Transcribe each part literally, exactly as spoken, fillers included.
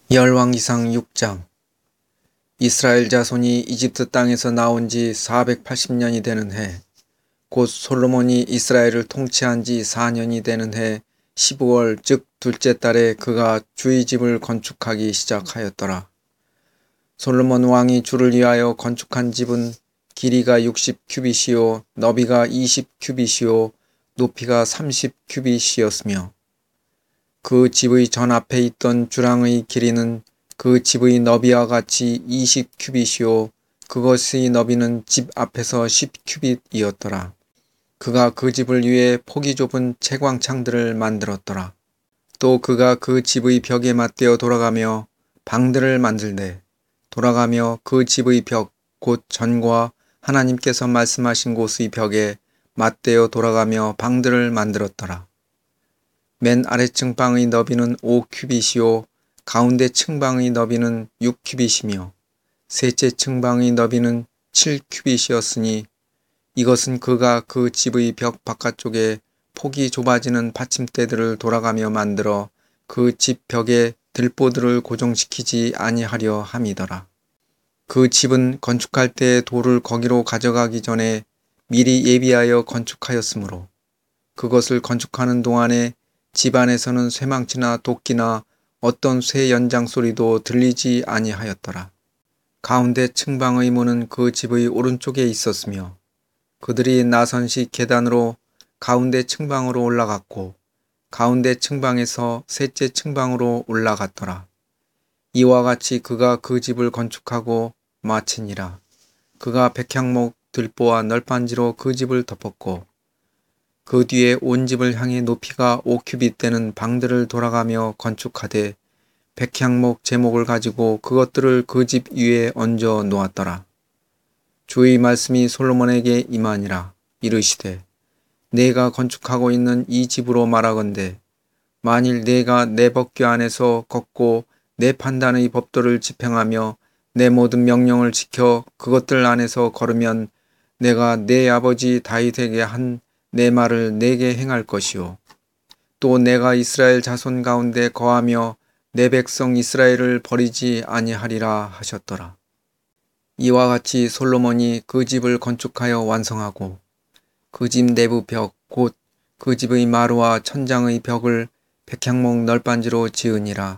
열왕기상 육 장. 이스라엘 자손이 이집트 땅에서 나온 지 사백팔십 년이 되는 해, 곧 솔로몬이 이스라엘을 통치한 지 사 년이 되는 해 십오 월 즉 둘째 달에 그가 주의 집을 건축하기 시작하였더라. 솔로몬 왕이 주를 위하여 건축한 집은 길이가 육십 규빗이요 너비가 이십 규빗이요 높이가 삼십 규빗이었으며 그 집의 전 앞에 있던 주랑의 길이는 그 집의 너비와 같이 이십 규빗이요 그것의 너비는 집 앞에서 십 규빗이었더라. 그가 그 집을 위해 폭이 좁은 채광창들을 만들었더라. 또 그가 그 집의 벽에 맞대어 돌아가며 방들을 만들되 돌아가며 그 집의 벽 곧 전과 하나님께서 말씀하신 곳의 벽에 맞대어 돌아가며 방들을 만들었더라. 맨 아래층 방의 너비는 오 규빗이요 가운데 층방의 너비는 육 규빗이며 셋째 층방의 너비는 칠 규빗이었으니 이것은 그가 그 집의 벽 바깥쪽에 폭이 좁아지는 받침대들을 돌아가며 만들어 그 집 벽에 들보들을 고정시키지 아니하려 함이더라. 그 집은 건축할 때 돌을 거기로 가져가기 전에 미리 예비하여 건축하였으므로 그것을 건축하는 동안에 집 안에서는 쇠망치나 도끼나 어떤 쇠 연장 소리도 들리지 아니하였더라. 가운데 층방의 문은 그 집의 오른쪽에 있었으며 그들이 나선식 계단으로 가운데 층방으로 올라갔고 가운데 층방에서 셋째 층방으로 올라갔더라. 이와 같이 그가 그 집을 건축하고 마치니라. 그가 백향목 들보와 널빤지로 그 집을 덮었고 그 뒤에 온 집을 향해 높이가 오 규빗 되는 방들을 돌아가며 건축하되 백향목 제목을 가지고 그것들을 그 집 위에 얹어 놓았더라. 주의 말씀이 솔로몬에게 임하니라. 이르시되 내가 건축하고 있는 이 집으로 말하건대 만일 내가 내 법궤 안에서 걷고 내 판단의 법도를 집행하며 내 모든 명령을 지켜 그것들 안에서 걸으면 내가 내 아버지 다윗에게 한 내 말을 내게 행할 것이요 또 내가 이스라엘 자손 가운데 거하며 내 백성 이스라엘을 버리지 아니하리라 하셨더라. 이와 같이 솔로몬이 그 집을 건축하여 완성하고 그 집 내부 벽 곧 그 집의 마루와 천장의 벽을 백향목 널빤지로 지으니라.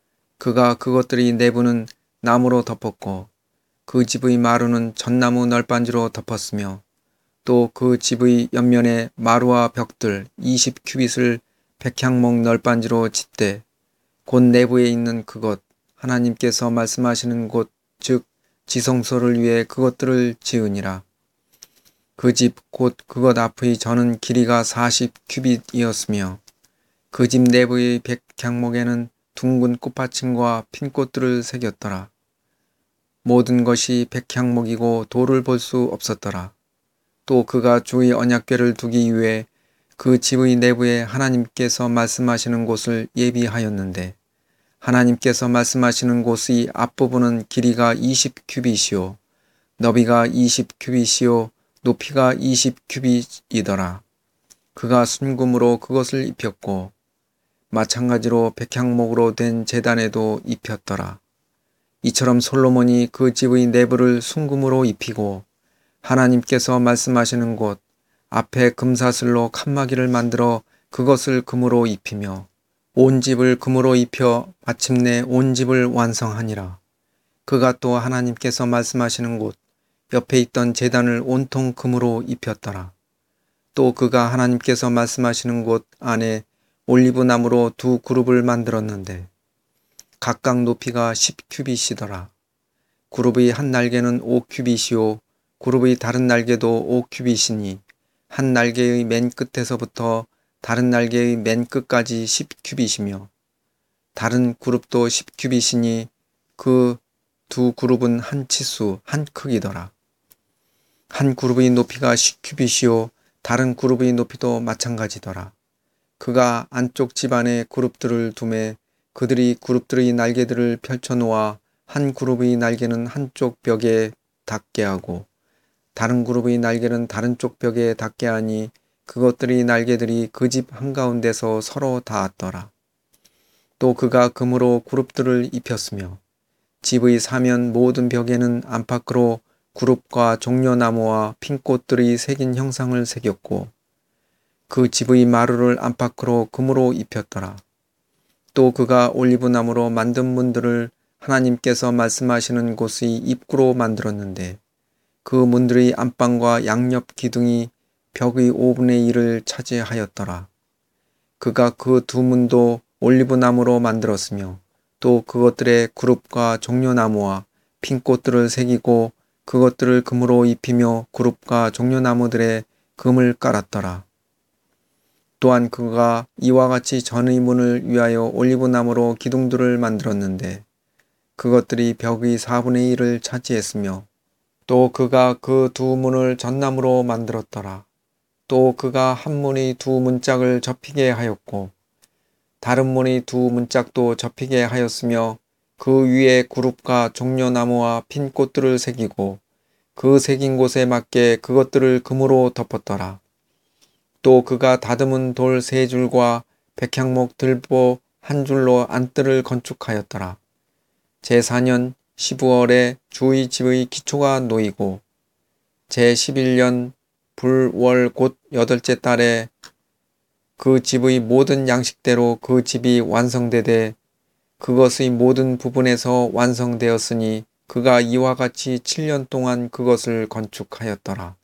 그가 그것들의 내부는 나무로 덮었고 그 집의 마루는 전나무 널빤지로 덮었으며 또 그 집의 옆면에 마루와 벽들 이십 규빗을 백향목 널빤지로 짓되 곧 내부에 있는 그것 하나님께서 말씀하시는 곳 즉 지성소를 위해 그것들을 지으니라. 그 집 곧 그것 앞의 전은 길이가 사십 규빗이었으며 그 집 내부의 백향목에는 둥근 꽃받침과 핀꽃들을 새겼더라. 모든 것이 백향목이고 돌을 볼 수 없었더라. 또 그가 주의 언약궤를 두기 위해 그 집의 내부에 하나님께서 말씀하시는 곳을 예비하였는데 하나님께서 말씀하시는 곳의 앞부분은 길이가 이십 규빗이요 너비가 이십 규빗이요 높이가 이십 규빗이더라. 그가 순금으로 그것을 입혔고 마찬가지로 백향목으로 된 제단에도 입혔더라. 이처럼 솔로몬이 그 집의 내부를 순금으로 입히고 하나님께서 말씀하시는 곳 앞에 금사슬로 칸막이를 만들어 그것을 금으로 입히며 온 집을 금으로 입혀 마침내 온 집을 완성하니라. 그가 또 하나님께서 말씀하시는 곳 옆에 있던 제단을 온통 금으로 입혔더라. 또 그가 하나님께서 말씀하시는 곳 안에 올리브나무로 두 그룹을 만들었는데 각각 높이가 십 규빗이더라. 그룹의 한 날개는 오 규빗이요 그룹의 다른 날개도 오 규빗이니 한 날개의 맨 끝에서부터 다른 날개의 맨 끝까지 십 규빗이며 다른 그룹도 십 규빗이니 그 두 그룹은 한 치수 한 크기더라. 한 그룹의 높이가 십 규빗이요 다른 그룹의 높이도 마찬가지더라. 그가 안쪽 집안에 그룹들을 두매 그들이 그룹들의 날개들을 펼쳐놓아 한 그룹의 날개는 한쪽 벽에 닿게 하고 다른 그룹의 날개는 다른 쪽 벽에 닿게 하니 그것들의 날개들이 그 집 한가운데서 서로 닿았더라. 또 그가 금으로 그룹들을 입혔으며 집의 사면 모든 벽에는 안팎으로 그룹과 종려나무와 핀꽃들이 새긴 형상을 새겼고 그 집의 마루를 안팎으로 금으로 입혔더라. 또 그가 올리브나무로 만든 문들을 하나님께서 말씀하시는 곳의 입구로 만들었는데 그 문들의 안방과 양옆 기둥이 벽의 오분의 일을 차지하였더라. 그가 그 두 문도 올리브나무로 만들었으며 또 그것들의 그룹과 종려나무와 핀꽃들을 새기고 그것들을 금으로 입히며 그룹과 종려나무들의 금을 깔았더라. 또한 그가 이와 같이 전의 문을 위하여 올리브나무로 기둥들을 만들었는데 그것들이 벽의 사분의 일을 차지했으며 또 그가 그 두 문을 전나무로 만들었더라. 또 그가 한 문이 두 문짝을 접히게 하였고 다른 문이 두 문짝도 접히게 하였으며 그 위에 그룹과 종려나무와 핀꽃들을 새기고 그 새긴 곳에 맞게 그것들을 금으로 덮었더라. 또 그가 다듬은 돌 세 줄과 백향목 들보 한 줄로 안뜰을 건축하였더라. 제사 년 십우월에 주의 집의 기초가 놓이고 제십일 년 불월 곧 여덟째 달에 그 집의 모든 양식대로 그 집이 완성되되 그것의 모든 부분에서 완성되었으니 그가 이와 같이 칠 년 동안 그것을 건축하였더라.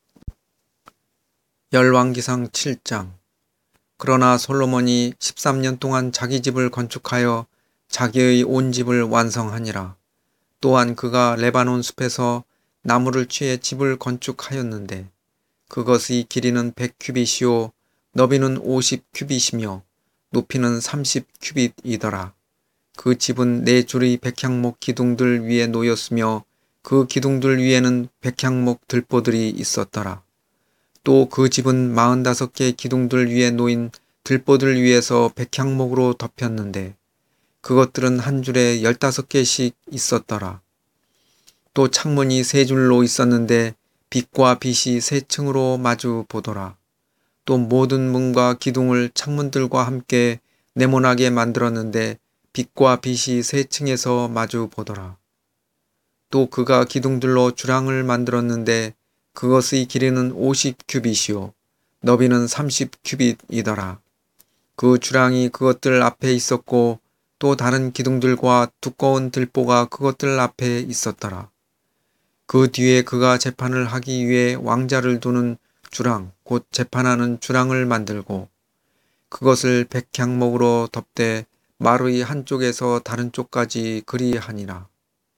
열왕기상 칠 장. 그러나 솔로몬이 십삼 년 동안 자기 집을 건축하여 자기의 온 집을 완성하니라. 또한 그가 레바논 숲에서 나무를 취해 집을 건축하였는데 그것의 길이는 백 규빗이요 너비는 오십 규빗이며 높이는 삼십 규빗이더라. 그 집은 네 줄의 백향목 기둥들 위에 놓였으며 그 기둥들 위에는 백향목 들보들이 있었더라. 또 그 집은 마흔다섯 개 기둥들 위에 놓인 들보들 위에서 백향목으로 덮였는데 그것들은 한 줄에 열다섯 개씩 있었더라. 또 창문이 세 줄로 있었는데 빛과 빛이 세 층으로 마주 보더라. 또 모든 문과 기둥을 창문들과 함께 네모나게 만들었는데 빛과 빛이 세 층에서 마주 보더라. 또 그가 기둥들로 주랑을 만들었는데 그것의 길이는 오십 규빗이요 너비는 삼십 규빗이더라. 그 주랑이 그것들 앞에 있었고 또 다른 기둥들과 두꺼운 들보가 그것들 앞에 있었더라. 그 뒤에 그가 재판을 하기 위해 왕자를 두는 주랑 곧 재판하는 주랑을 만들고 그것을 백향목으로 덮되 마루의 한쪽에서 다른 쪽까지 그리하니라.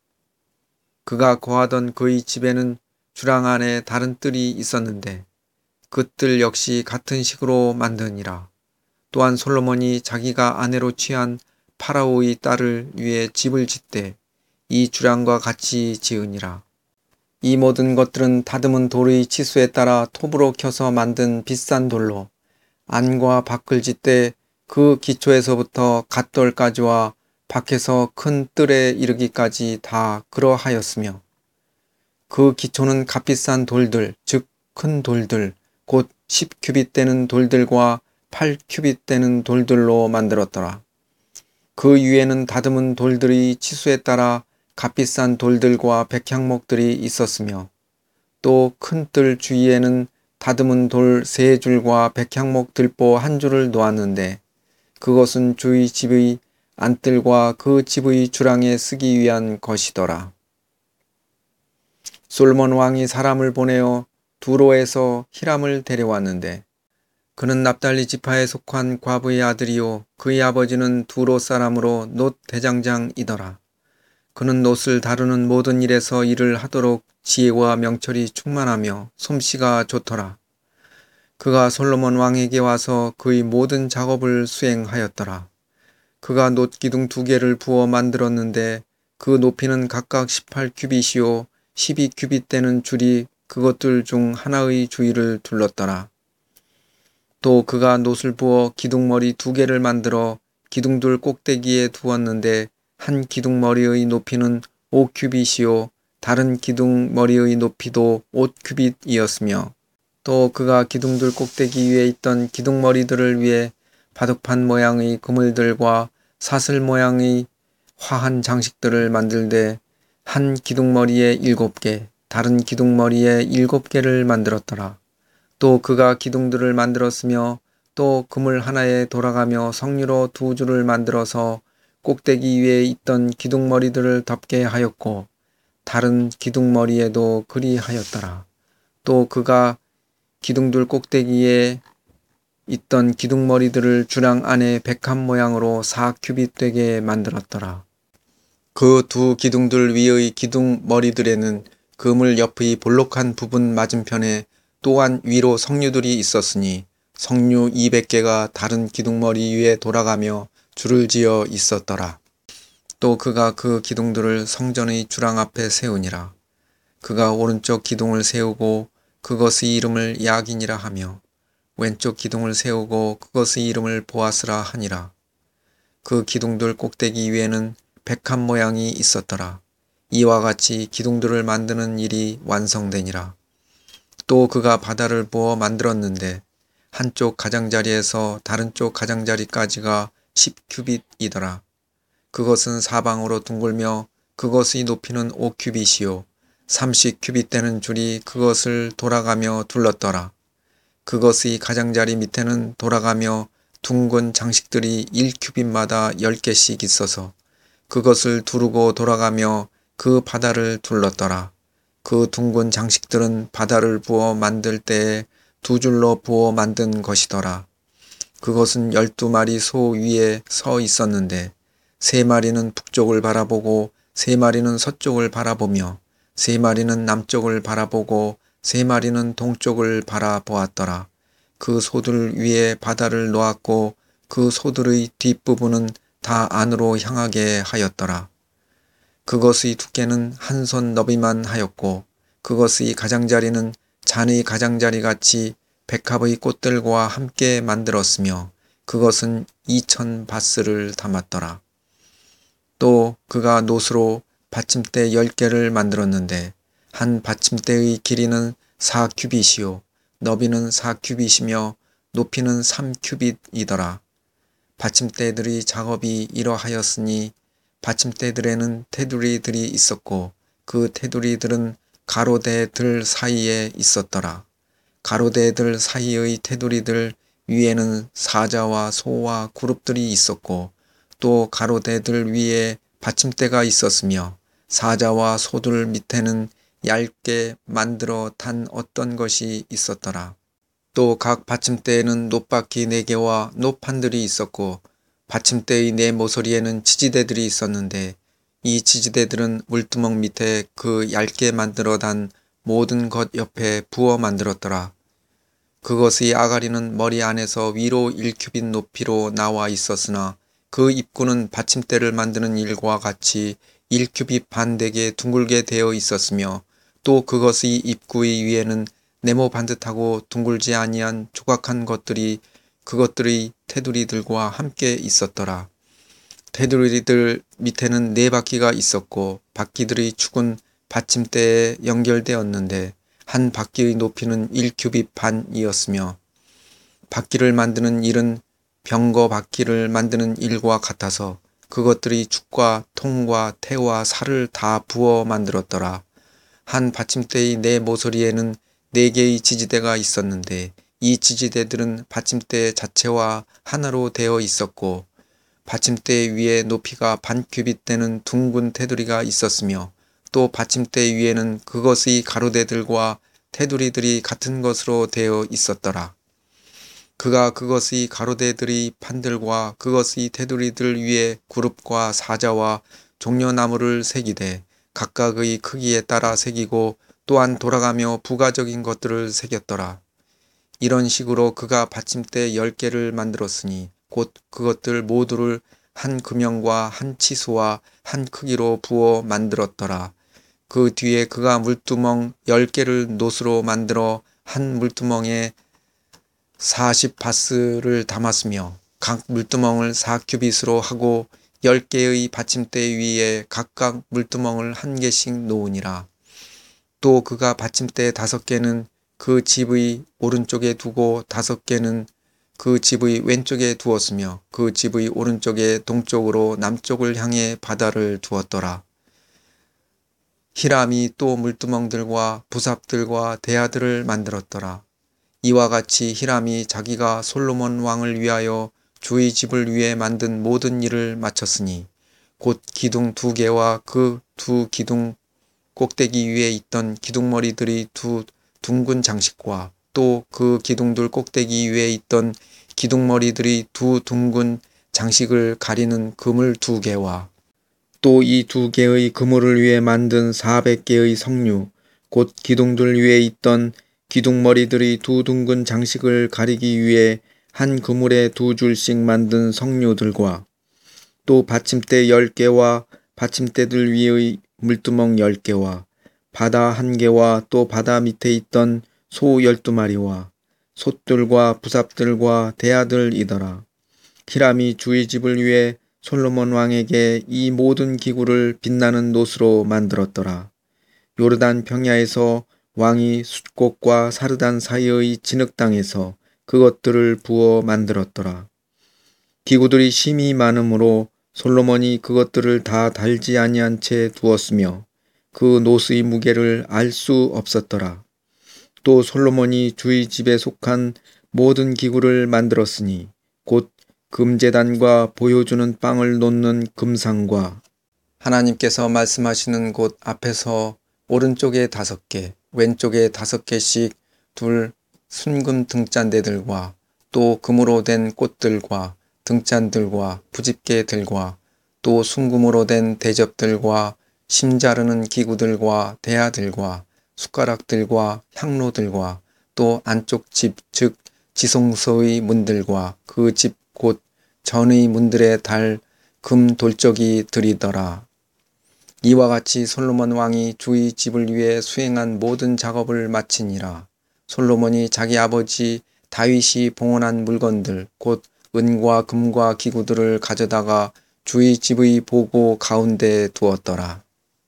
그가 거하던 그의 집에는 주랑 안에 다른 뜰이 있었는데 그 뜰 역시 같은 식으로 만드니라. 또한 솔로몬이 자기가 아내로 취한 파라오의 딸을 위해 집을 짓되 이 주랑과 같이 지으니라. 이 모든 것들은 다듬은 돌의 치수에 따라 톱으로 켜서 만든 비싼 돌로 안과 밖을 짓되 그 기초에서부터 갓돌까지와 밖에서 큰 뜰에 이르기까지 다 그러하였으며 그 기초는 값비싼 돌들 즉 큰 돌들 곧 십 규빗 되는 돌들과 팔 규빗 되는 돌들로 만들었더라. 그 위에는 다듬은 돌들의 치수에 따라 값비싼 돌들과 백향목들이 있었으며 또 큰 뜰 주위에는 다듬은 돌 세 줄과 백향목 들보 한 줄을 놓았는데 그것은 주의 집의 안뜰과 그 집의 주랑에 쓰기 위한 것이더라. 솔몬 왕이 사람을 보내어 두로에서 히람을 데려왔는데 그는 납달리 지파에 속한 과부의 아들이요 그의 아버지는 두로 사람으로 놋 대장장이더라. 그는 놋을 다루는 모든 일에서 일을 하도록 지혜와 명철이 충만하며 솜씨가 좋더라. 그가 솔로몬 왕에게 와서 그의 모든 작업을 수행하였더라. 그가 놋 기둥 두 개를 부어 만들었는데 그 높이는 각각 십팔 규빗이요 십이 규빗 되는 줄이 그것들 중 하나의 주위를 둘렀더라. 또 그가 놋을 부어 기둥머리 두 개를 만들어 기둥들 꼭대기에 두었는데 한 기둥머리의 높이는 오 규빗이요 다른 기둥머리의 높이도 오 규빗이었으며 또 그가 기둥들 꼭대기 위에 있던 기둥머리들을 위해 바둑판 모양의 그물들과 사슬 모양의 화한 장식들을 만들되 한 기둥머리에 일곱 개, 다른 기둥머리에 일곱 개를 만들었더라. 또 그가 기둥들을 만들었으며 또 그물 하나에 돌아가며 석류로 두 줄을 만들어서 꼭대기 위에 있던 기둥머리들을 덮게 하였고 다른 기둥머리에도 그리하였더라. 또 그가 기둥들 꼭대기에 있던 기둥머리들을 주랑 안에 백합 모양으로 사 큐빗 되게 만들었더라. 그 두 기둥들 위의 기둥머리들에는 그물 옆의 볼록한 부분 맞은편에 또한 위로 석류들이 있었으니 석류 이백 개가 다른 기둥머리 위에 돌아가며 줄을 지어 있었더라. 또 그가 그 기둥들을 성전의 주랑 앞에 세우니라. 그가 오른쪽 기둥을 세우고 그것의 이름을 야긴이라 하며 왼쪽 기둥을 세우고 그것의 이름을 보아스라 하니라. 그 기둥들 꼭대기 위에는 백합 모양이 있었더라. 이와 같이 기둥들을 만드는 일이 완성되니라. 또 그가 바다를 부어 만들었는데 한쪽 가장자리에서 다른 쪽 가장자리까지가 십 큐빗이더라. 그것은 사방으로 둥글며 그것의 높이는 오 큐빗이요 삼십 큐빗 되는 줄이 그것을 돌아가며 둘렀더라. 그것의 가장자리 밑에는 돌아가며 둥근 장식들이 일 큐빗마다 열 개씩 있어서 그것을 두르고 돌아가며 그 바다를 둘렀더라. 그 둥근 장식들은 바다를 부어 만들 때에 두 줄로 부어 만든 것이더라. 그것은 열두 마리 소 위에 서 있었는데 세 마리는 북쪽을 바라보고 세 마리는 서쪽을 바라보며 세 마리는 남쪽을 바라보고 세 마리는 동쪽을 바라보았더라. 그 소들 위에 바다를 놓았고 그 소들의 뒷부분은 다 안으로 향하게 하였더라. 그것의 두께는 한 손 너비만 하였고 그것의 가장자리는 잔의 가장자리 같이 백합의 꽃들과 함께 만들었으며 그것은 이천 바스를 담았더라. 또 그가 노스로 받침대 열 개를 만들었는데 한 받침대의 길이는 사 큐빗이요 너비는 사 큐빗이며 높이는 삼 큐빗이더라. 받침대들의 작업이 이러하였으니 받침대들에는 테두리들이 있었고 그 테두리들은 가로대들 사이에 있었더라. 가로대들 사이의 테두리들 위에는 사자와 소와 그룹들이 있었고 또 가로대들 위에 받침대가 있었으며 사자와 소들 밑에는 얇게 만들어 단 어떤 것이 있었더라. 또 각 받침대에는 놋바퀴 네 개와 놋판들이 있었고 받침대의 네 모서리에는 치지대들이 있었는데 이 치지대들은 물두멍 밑에 그 얇게 만들어 단 모든 것 옆에 부어 만들었더라. 그것의 아가리는 머리 안에서 위로 일 큐빗 높이로 나와 있었으나 그 입구는 받침대를 만드는 일과 같이 일 큐빗 반 되게 둥글게 되어 있었으며 또 그것의 입구의 위에는 네모 반듯하고 둥글지 아니한 조각한 것들이 그것들의 테두리들과 함께 있었더라. 테두리들 밑에는 네 바퀴가 있었고 바퀴들의 축은 받침대에 연결되었는데 한 바퀴의 높이는 일 큐빗 반이었으며 바퀴를 만드는 일은 병거 바퀴를 만드는 일과 같아서 그것들의 축과 통과 태와 살을 다 부어 만들었더라. 한 받침대의 네 모서리에는 네 개의 지지대가 있었는데 이 지지대들은 받침대 자체와 하나로 되어 있었고 받침대 위에 높이가 반 큐빗 되는 둥근 테두리가 있었으며 또 받침대 위에는 그것의 가로대들과 테두리들이 같은 것으로 되어 있었더라. 그가 그것의 가로대들의 판들과 그것의 테두리들 위에 그룹과 사자와 종려나무를 새기되 각각의 크기에 따라 새기고 또한 돌아가며 부가적인 것들을 새겼더라. 이런 식으로 그가 받침대 열 개를 만들었으니 곧 그것들 모두를 한 금형과 한 치수와 한 크기로 부어 만들었더라. 그 뒤에 그가 물두멍 열 개를 놋으로 만들어 한 물두멍에 사십 바스를 담았으며 각 물두멍을 사 큐빗으로 하고 열 개의 받침대 위에 각각 물두멍을 한 개씩 놓으니라. 또 그가 받침대 다섯 개는 그 집의 오른쪽에 두고 다섯 개는 그 집의 왼쪽에 두었으며 그 집의 오른쪽에 동쪽으로 남쪽을 향해 바다를 두었더라. 히람이 또 물두멍들과 부삽들과 대야들을 만들었더라. 이와 같이 히람이 자기가 솔로몬 왕을 위하여 주의 집을 위해 만든 모든 일을 마쳤으니 곧 기둥 두 개와 그 두 기둥 꼭대기 위에 있던 기둥머리들이 두 둥근 장식과 또 그 기둥들 꼭대기 위에 있던 기둥머리들이 두 둥근 장식을 가리는 그물 두 개와 또 이 두 개의 그물을 위해 만든 사백 개의 석류 곧 기둥들 위에 있던 기둥머리들이 두 둥근 장식을 가리기 위해 한 그물에 두 줄씩 만든 석류들과 또 받침대 열 개와 받침대들 위의 물두멍 열 개와 바다 한 개와 또 바다 밑에 있던 소 열두 마리와 솥들과 부삽들과 대야들이더라. 히람이 주의 집을 위해 솔로몬 왕에게 이 모든 기구를 빛나는 놋으로 만들었더라. 요르단 평야에서 왕이 숫곳과 사르단 사이의 진흙 땅에서 그것들을 부어 만들었더라. 기구들이 심히 많으므로 솔로몬이 그것들을 다 달지 아니한 채 두었으며 그 놋의 무게를 알 수 없었더라. 또 솔로몬이 주의 집에 속한 모든 기구를 만들었으니 곧 금제단과 보여주는 빵을 놓는 금상과 하나님께서 말씀하시는 곳 앞에서 오른쪽에 다섯 개, 왼쪽에 다섯 개씩 둘 순금 등잔대들과 또 금으로 된 꽃들과 등잔들과 부집개들과 또 순금으로 된 대접들과 심자르는 기구들과 대야들과 숟가락들과 향로들과 또 안쪽 집 즉 지성소의 문들과 그 집 곧 전의 문들에 달 금 돌적이 들이더라. 이와 같이 솔로몬 왕이 주의 집을 위해 수행한 모든 작업을 마치니라. 솔로몬이 자기 아버지 다윗이 봉헌한 물건들 곧 은과 금과 기구들을 가져다가 주의 집의 보고 가운데에 두었더라.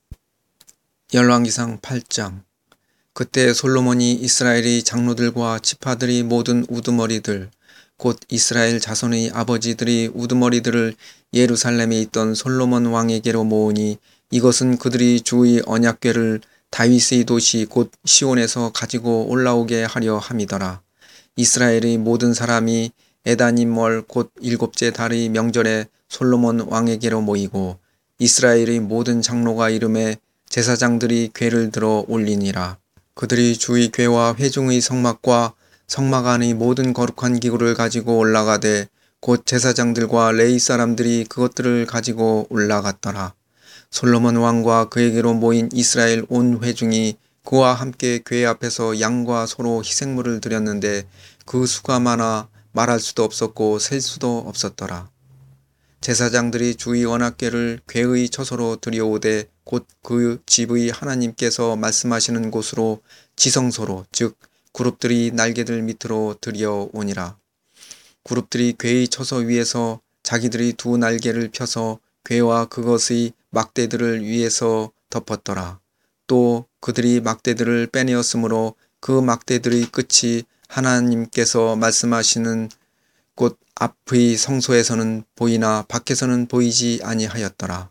열왕기상 팔 장. 그때 솔로몬이 이스라엘의 장로들과 지파들이 모든 우두머리들 곧 이스라엘 자손의 아버지들이 우두머리들을 예루살렘에 있던 솔로몬 왕에게로 모으니 이것은 그들이 주의 언약궤를 다윗의 도시 곧 시온에서 가지고 올라오게 하려 함이더라. 이스라엘의 모든 사람이 에다님월 곧 일곱째 달의 명절에 솔로몬 왕에게로 모이고 이스라엘의 모든 장로가 이름에 제사장들이 궤를 들어 올리니라. 그들이 주의 궤와 회중의 성막과 성막 안의 모든 거룩한 기구를 가지고 올라가되 곧 제사장들과 레위 사람들이 그것들을 가지고 올라갔더라. 솔로몬 왕과 그에게로 모인 이스라엘 온 회중이 그와 함께 궤 앞에서 양과 소로 희생물을 드렸는데 그 수가 많아 말할 수도 없었고 셀 수도 없었더라. 제사장들이 주의 언약궤를 궤의 처소로 들여오되 곧 그 집의 하나님께서 말씀하시는 곳으로 지성소로 즉 그룹들이 날개들 밑으로 들여오니라. 그룹들이 궤의 처소 위에서 자기들이 두 날개를 펴서 궤와 그것의 막대들을 위에서 덮었더라. 또 그들이 막대들을 빼내었으므로 그 막대들의 끝이 하나님께서 말씀하시는 곳 앞의 성소에서는 보이나 밖에서는 보이지 아니하였더라.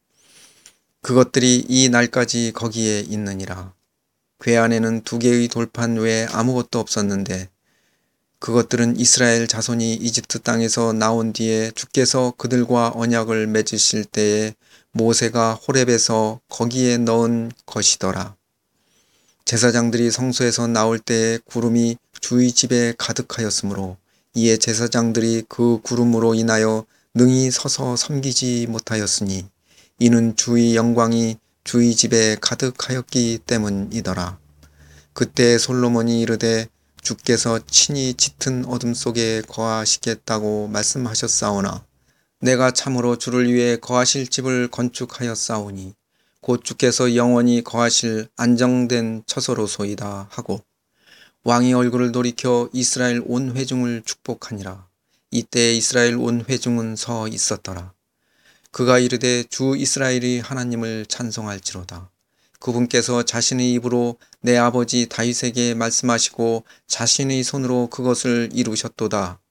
그것들이 이 날까지 거기에 있느니라. 궤 안에는 두 개의 돌판 외에 아무것도 없었는데 그것들은 이스라엘 자손이 이집트 땅에서 나온 뒤에 주께서 그들과 언약을 맺으실 때에 모세가 호렙에서 거기에 넣은 것이더라. 제사장들이 성소에서 나올 때에 구름이 주의 집에 가득하였으므로 이에 제사장들이 그 구름으로 인하여 능히 서서 섬기지 못하였으니 이는 주의 영광이 주의 집에 가득하였기 때문이더라. 그때 솔로몬이 이르되 주께서 친히 짙은 어둠 속에 거하시겠다고 말씀하셨사오나 내가 참으로 주를 위해 거하실 집을 건축하였사오니 곧 주께서 영원히 거하실 안정된 처소로소이다 하고 왕이 얼굴을 돌이켜 이스라엘 온 회중을 축복하니라. 이때 이스라엘 온 회중은 서 있었더라. 그가 이르되 주 이스라엘이 하나님을 찬송할지로다. 그분께서 자신의 입으로 내 아버지 다윗에게 말씀하시고 자신의 손으로 그것을 이루셨도다.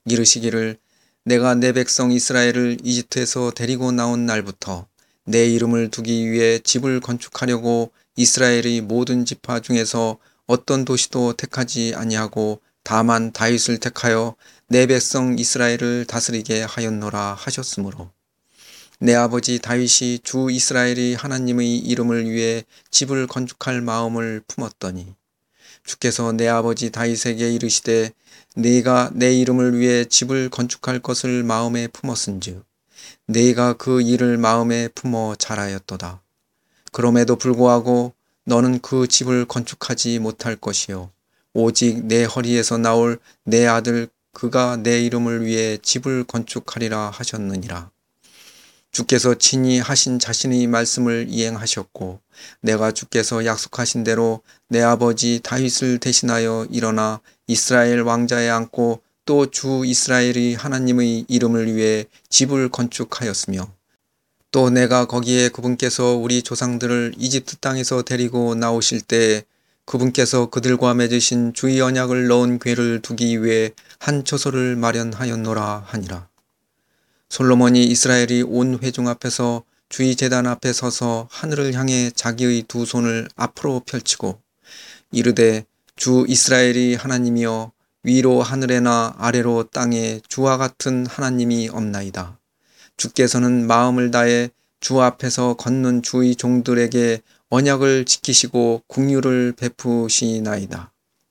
이르시기를 내가 내 백성 이스라엘을 이집트에서 데리고 나온 날부터 내 이름을 두기 위해 집을 건축하려고 이스라엘의 모든 지파 중에서 어떤 도시도 택하지 아니하고 다만 다윗을 택하여 내 백성 이스라엘을 다스리게 하였노라 하셨으므로 내 아버지 다윗이 주 이스라엘의 하나님의 이름을 위해 집을 건축할 마음을 품었더니 주께서 내 아버지 다윗에게 이르시되 네가 내 이름을 위해 집을 건축할 것을 마음에 품었은즉 네가 그 일을 마음에 품어 잘하였도다. 그럼에도 불구하고 너는 그 집을 건축하지 못할 것이요 오직 내 허리에서 나올 내 아들 그가 내 이름을 위해 집을 건축하리라 하셨느니라. 주께서 친히 하신 자신의 말씀을 이행하셨고 내가 주께서 약속하신 대로 내 아버지 다윗을 대신하여 일어나 이스라엘 왕자에 앉고 또 주 이스라엘의 하나님의 이름을 위해 집을 건축하였으며 또 내가 거기에 그분께서 우리 조상들을 이집트 땅에서 데리고 나오실 때 그분께서 그들과 맺으신 주의 언약을 넣은 궤를 두기 위해 한 처소를 마련하였노라 하니라. 솔로몬이 이스라엘이 온 회중 앞에서 주의 제단 앞에 서서 하늘을 향해 자기의 두 손을 앞으로 펼치고 이르되 주 이스라엘이 하나님이여 위로 하늘에나 아래로 땅에 주와 같은 하나님이 없나이다. 주께서는 마음을 다해 주 앞에서 걷는 주의 종들에게 언약을 지키시고 긍휼을 베푸시나이다.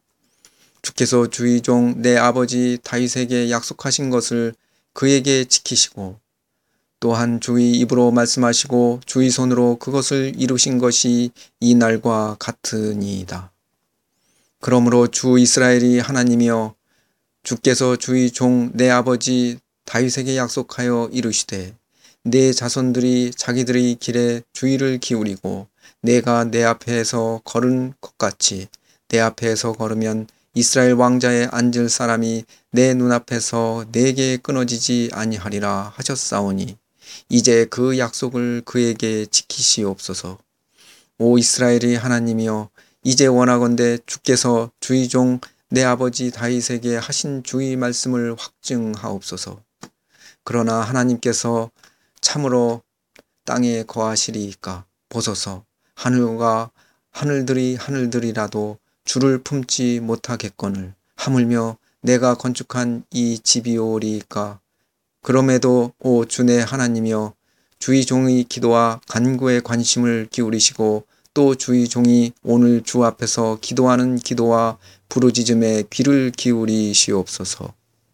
주께서 주의 종 내 아버지 다윗에게 약속하신 것을 그에게 지키시고 또한 주의 입으로 말씀하시고 주의 손으로 그것을 이루신 것이 이 날과 같으니이다. 그러므로 주 이스라엘이 하나님이여 주께서 주의 종 내 아버지 다윗에게 약속하여 이르시되 내 자손들이 자기들의 길에 주의를 기울이고 내가 내 앞에서 걸은 것 같이 내 앞에서 걸으면 이스라엘 왕자에 앉을 사람이 내 눈앞에서 내게 끊어지지 아니하리라 하셨사오니 이제 그 약속을 그에게 지키시옵소서. 오 이스라엘의 하나님이여 이제 원하건대 주께서 주의 종 내 아버지 다윗에게 하신 주의 말씀을 확증하옵소서. 그러나 하나님께서 참으로 땅에 거하시리이까 보소서. 하늘과 하늘들이 하늘들이라도 주를 품지 못하겠거늘 하물며 내가 건축한 이 집이오리이까. 그럼에도 오 주내 하나님이여 주의 종의 기도와 간구에 관심을 기울이시고 또 주의 종이 오늘 주 앞에서 기도하는 기도와 부르짖음에 귀를 기울이시옵소서.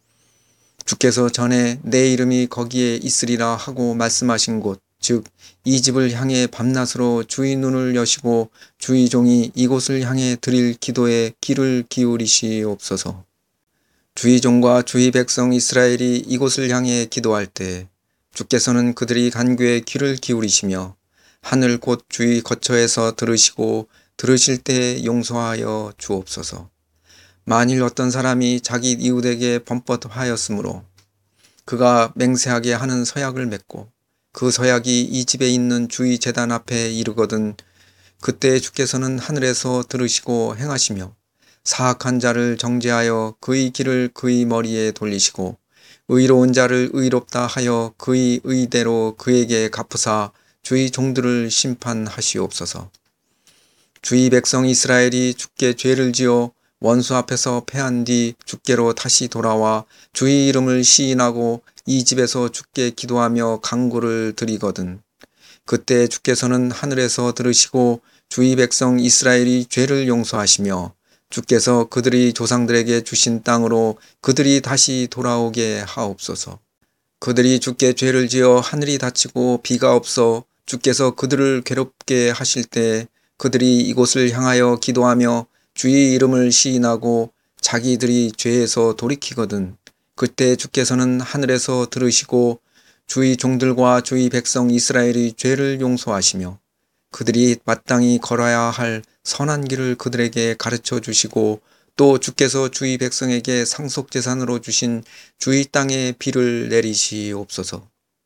주께서 전에 내 이름이 거기에 있으리라 하고 말씀하신 곳 즉 이 집을 향해 밤낮으로 주의 눈을 여시고 주의 종이 이곳을 향해 드릴 기도에 귀를 기울이시옵소서. 주의 종과 주의 백성 이스라엘이 이곳을 향해 기도할 때 주께서는 그들이 간구에 귀를 기울이시며 하늘 곧 주의 거처에서 들으시고 들으실 때 용서하여 주옵소서. 만일 어떤 사람이 자기 이웃에게 범법하였으므로 그가 맹세하게 하는 서약을 맺고 그 서약이 이 집에 있는 주의 제단 앞에 이르거든 그때 주께서는 하늘에서 들으시고 행하시며 사악한 자를 정죄하여 그의 길을 그의 머리에 돌리시고 의로운 자를 의롭다 하여 그의 의대로 그에게 갚으사 주의 종들을 심판하시옵소서. 주의 백성 이스라엘이 주께 죄를 지어 원수 앞에서 패한 뒤 주께로 다시 돌아와 주의 이름을 시인하고 이 집에서 주께 기도하며 간구를 드리거든 그때 주께서는 하늘에서 들으시고 주의 백성 이스라엘이 죄를 용서하시며 주께서 그들이 조상들에게 주신 땅으로 그들이 다시 돌아오게 하옵소서. 그들이 주께 죄를 지어 하늘이 닫히고 비가 없어 주께서 그들을 괴롭게 하실 때 그들이 이곳을 향하여 기도하며 주의 이름을 시인하고 자기들이 죄에서 돌이키거든 그때 주께서는 하늘에서 들으시고 주의 종들과 주의 백성 이스라엘의 죄를 용서하시며 그들이 마땅히 걸어야 할 선한 길을 그들에게 가르쳐 주시고 또 주께서 주의 백성에게 상속재산으로 주신 주의 땅에 비를 내리시옵소서.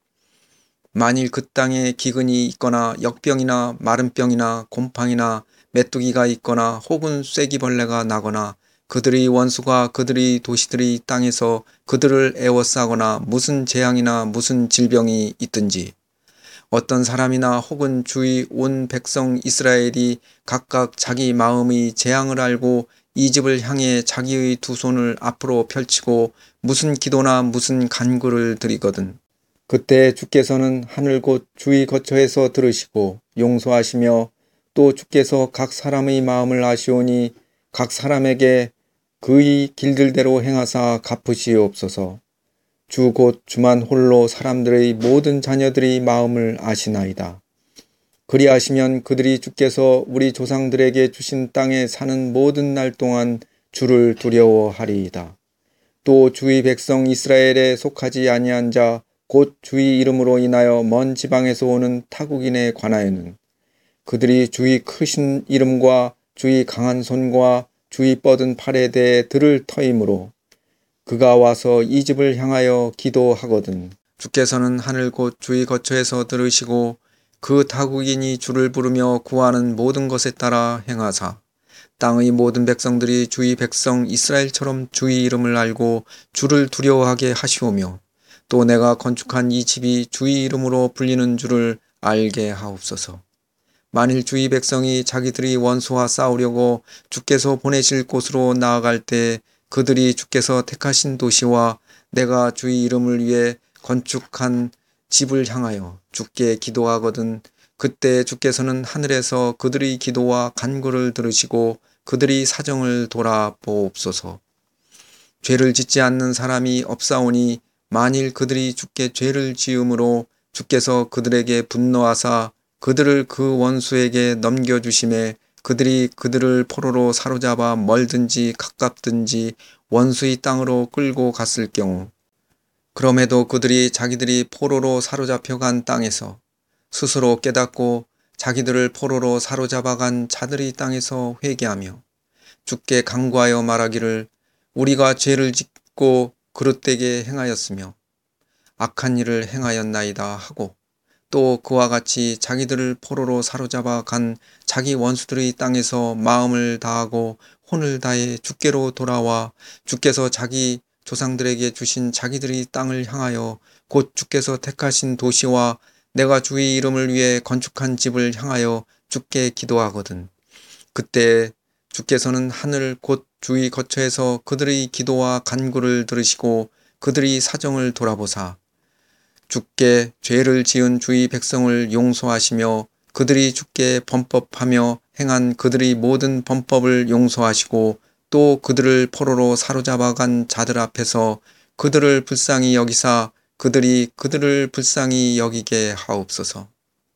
만일 그 땅에 기근이 있거나 역병이나 마른병이나 곰팡이나 메뚜기가 있거나 혹은 쐐기벌레가 나거나 그들의 원수가 그들의 도시들의 땅에서 그들을 애워싸거나 무슨 재앙이나 무슨 질병이 있든지 어떤 사람이나 혹은 주의 온 백성 이스라엘이 각각 자기 마음의 재앙을 알고 이 집을 향해 자기의 두 손을 앞으로 펼치고 무슨 기도나 무슨 간구를 드리거든 그때 주께서는 하늘 곧 주의 거처에서 들으시고 용서하시며 또 주께서 각 사람의 마음을 아시오니 각 사람에게 그의 길들대로 행하사 갚으시옵소서. 주 곧 주만 홀로 사람들의 모든 자녀들의 마음을 아시나이다. 그리하시면 그들이 주께서 우리 조상들에게 주신 땅에 사는 모든 날 동안 주를 두려워하리이다. 또 주의 백성 이스라엘에 속하지 아니한 자 곧 주의 이름으로 인하여 먼 지방에서 오는 타국인에 관하여는 그들이 주의 크신 이름과 주의 강한 손과 주의 뻗은 팔에 대해 들을 터이므로 그가 와서 이 집을 향하여 기도하거든. 주께서는 하늘 곧 주의 거처에서 들으시고 그 타국인이 주를 부르며 구하는 모든 것에 따라 행하사 땅의 모든 백성들이 주의 백성 이스라엘처럼 주의 이름을 알고 주를 두려워하게 하시오며 또 내가 건축한 이 집이 주의 이름으로 불리는 줄을 알게 하옵소서. 만일 주의 백성이 자기들이 원수와 싸우려고 주께서 보내실 곳으로 나아갈 때 그들이 주께서 택하신 도시와 내가 주의 이름을 위해 건축한 집을 향하여 주께 기도하거든 그때 주께서는 하늘에서 그들의 기도와 간구를 들으시고 그들의 사정을 돌아보옵소서. 죄를 짓지 않는 사람이 없사오니 만일 그들이 주께 죄를 지음으로 주께서 그들에게 분노하사 그들을 그 원수에게 넘겨주심에 그들이 그들을 포로로 사로잡아 멀든지 가깝든지 원수의 땅으로 끌고 갔을 경우 그럼에도 그들이 자기들이 포로로 사로잡혀간 땅에서 스스로 깨닫고 자기들을 포로로 사로잡아간 자들의 땅에서 회개하며 주께 간구하여 말하기를 우리가 죄를 짓고 그릇되게 행하였으며 악한 일을 행하였나이다 하고 또 그와 같이 자기들을 포로로 사로잡아 간 자기 원수들의 땅에서 마음을 다하고 혼을 다해 주께로 돌아와 주께서 자기 조상들에게 주신 자기들의 땅을 향하여 곧 주께서 택하신 도시와 내가 주의 이름을 위해 건축한 집을 향하여 주께 기도하거든. 그때 주께서는 하늘 곧 주의 거처에서 그들의 기도와 간구를 들으시고 그들의 사정을 돌아보사 주께 죄를 지은 주의 백성을 용서하시며 그들이 주께 범법하며 행한 그들의 모든 범법을 용서하시고 또 그들을 포로로 사로잡아간 자들 앞에서 그들을 불쌍히 여기사 그들이 그들을 불쌍히 여기게 하옵소서.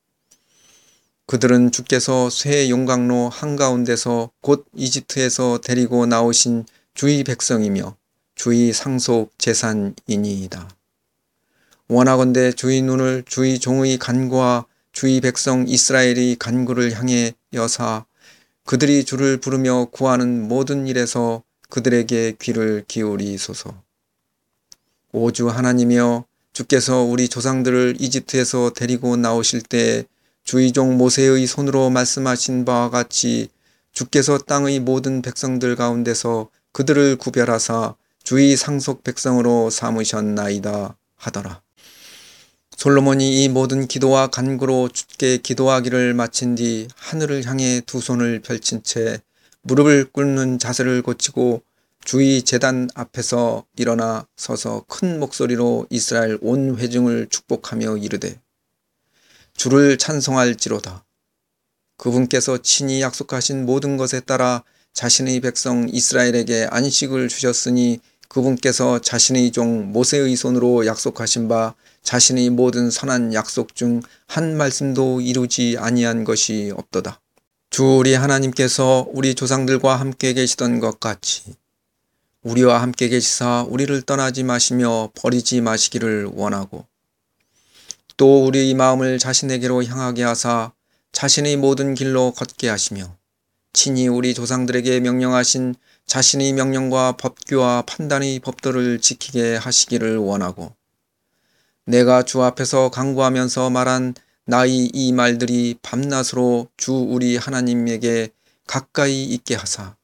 그들은 주께서 쇠 용광로 한가운데서 곧 이집트에서 데리고 나오신 주의 백성이며 주의 상속 재산이니이다. 원하건대 주의 눈을 주의 종의 간구와 주의 백성 이스라엘의 간구를 향해 여사 그들이 주를 부르며 구하는 모든 일에서 그들에게 귀를 기울이소서. 오 주 하나님이여 주께서 우리 조상들을 이집트에서 데리고 나오실 때 주의 종 모세의 손으로 말씀하신 바와 같이 주께서 땅의 모든 백성들 가운데서 그들을 구별하사 주의 상속 백성으로 삼으셨나이다 하더라. 솔로몬이 이 모든 기도와 간구로 주께 기도하기를 마친 뒤 하늘을 향해 두 손을 펼친 채 무릎을 꿇는 자세를 고치고 주의 제단 앞에서 일어나 서서 큰 목소리로 이스라엘 온 회중을 축복하며 이르되 주를 찬송할지로다. 그분께서 친히 약속하신 모든 것에 따라 자신의 백성 이스라엘에게 안식을 주셨으니 그분께서 자신의 종 모세의 손으로 약속하신 바 자신의 모든 선한 약속 중 한 말씀도 이루지 아니한 것이 없도다. 주 우리 하나님께서 우리 조상들과 함께 계시던 것 같이 우리와 함께 계시사 우리를 떠나지 마시며 버리지 마시기를 원하고 또 우리의 마음을 자신에게로 향하게 하사 자신의 모든 길로 걷게 하시며 친히 우리 조상들에게 명령하신 자신의 명령과 법규와 판단의 법도를 지키게 하시기를 원하고 내가 주 앞에서 간구하면서 말한 나의 이 말들이 밤낮으로 주 우리 하나님에게 가까이 있게 하사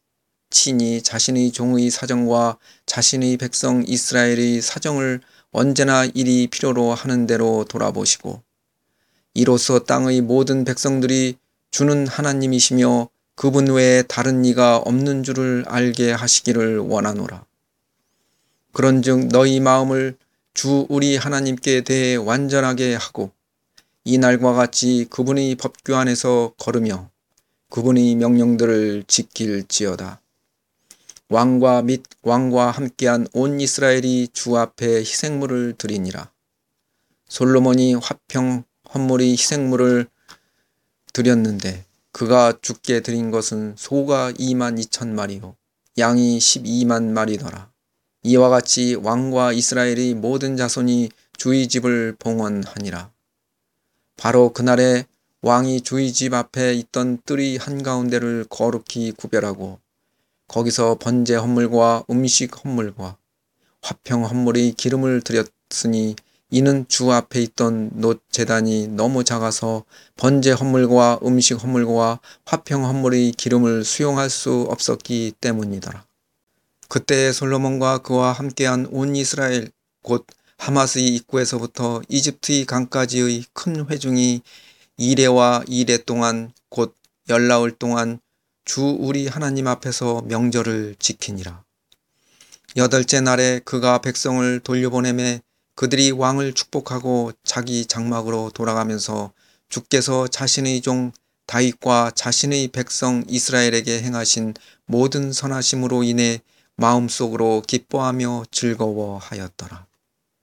친히 자신의 종의 사정과 자신의 백성 이스라엘의 사정을 언제나 일이 필요로 하는 대로 돌아보시고 이로써 땅의 모든 백성들이 주는 하나님이시며 그분 외에 다른 이가 없는 줄을 알게 하시기를 원하노라. 그런즉 너희 마음을 주 우리 하나님께 대해 완전하게 하고 이날과 같이 그분의 법규 안에서 걸으며 그분의 명령들을 지킬지어다. 왕과 및 왕과 함께한 온 이스라엘이 주 앞에 희생물을 드리니라. 솔로몬이 화평 헌물의 희생물을 드렸는데 그가 주께 드린 것은 소가 이만 이천 마리요 양이 십이만 마리더라. 이와 같이 왕과 이스라엘의 모든 자손이 주의 집을 봉헌하니라. 바로 그날에 왕이 주의 집 앞에 있던 뜰의 한가운데를 거룩히 구별하고 거기서 번제 헌물과 음식 헌물과 화평 헌물의 기름을 드렸으니 이는 주 앞에 있던 놋 제단이 너무 작아서 번제 헌물과 음식 헌물과 화평 헌물의 기름을 수용할 수 없었기 때문이더라. 그때 솔로몬과 그와 함께한 온 이스라엘 곧 하맛의 입구에서부터 이집트의 강까지의 큰 회중이 이레와 이레 동안 곧 열나흘 동안 주 우리 하나님 앞에서 명절을 지키니라. 여덟째 날에 그가 백성을 돌려보내매 그들이 왕을 축복하고 자기 장막으로 돌아가면서 주께서 자신의 종 다윗과 자신의 백성 이스라엘에게 행하신 모든 선하심으로 인해 마음속으로 기뻐하며 즐거워하였더라.